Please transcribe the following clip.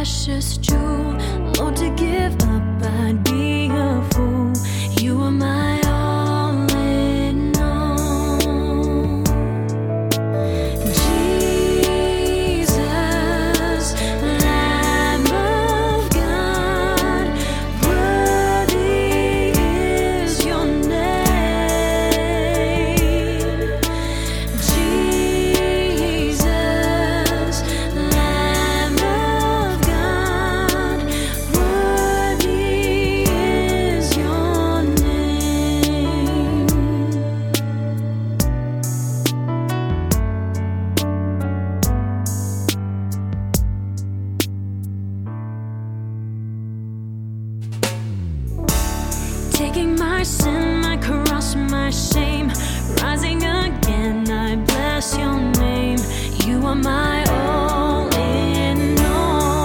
precious jewel. Lord, to give up, I'd be a fool. You are my all in all. Jesus, Lamb of God, worthy is your name. Jesus, Lamb of God, worthy is your name. Taking my sin, my cross, my shame, rising again, I bless your name. You are my all.